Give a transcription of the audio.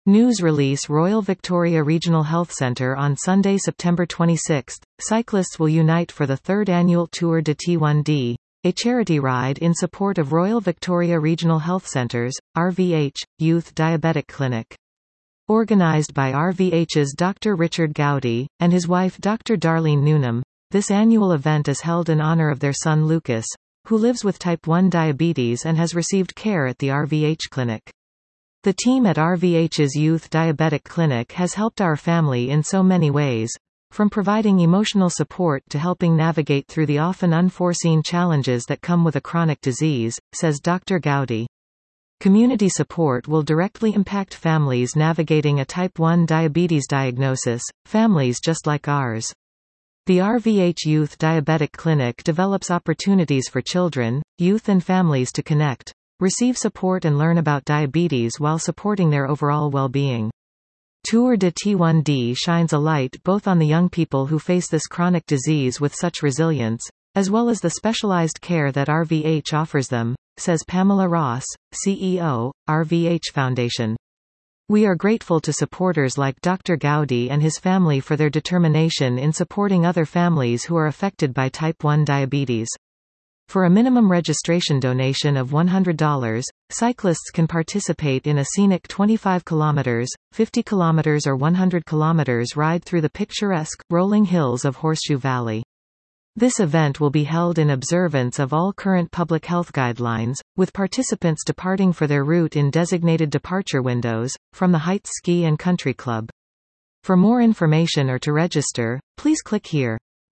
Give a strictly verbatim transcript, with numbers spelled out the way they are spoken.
News release Royal Victoria Regional Health Centre on Sunday, September twenty-sixth. Cyclists will unite for the third annual Tour de T one D, a charity ride in support of Royal Victoria Regional Health Centre's, R V H, Youth Diabetic Clinic. Organised by R V H's Doctor Richard Gowdy, and his wife Doctor Darlene Newnham, this annual event is held in honour of their son Lucas, who lives with type one diabetes and has received care at the R V H clinic. The team at R V H's Youth Diabetic Clinic has helped our family in so many ways, from providing emotional support to helping navigate through the often unforeseen challenges that come with a chronic disease, says Doctor Gowdy. Community support will directly impact families navigating a type one diabetes diagnosis, families just like ours. The R V H Youth Diabetic Clinic develops opportunities for children, youth and families to connect, receive support and learn about diabetes while supporting their overall well-being. Tour de T one D shines a light both on the young people who face this chronic disease with such resilience, as well as the specialized care that R V H offers them, says Pamela Ross, C E O, R V H Foundation. We are grateful to supporters like Doctor Gowdy and his family for their determination in supporting other families who are affected by type one diabetes. For a minimum registration donation of one hundred dollars, cyclists can participate in a scenic twenty-five kilometers, fifty kilometers or one hundred kilometers ride through the picturesque, rolling hills of Horseshoe Valley. This event will be held in observance of all current public health guidelines, with participants departing for their route in designated departure windows, from the Heights Ski and Country Club. For more information or to register, please click here.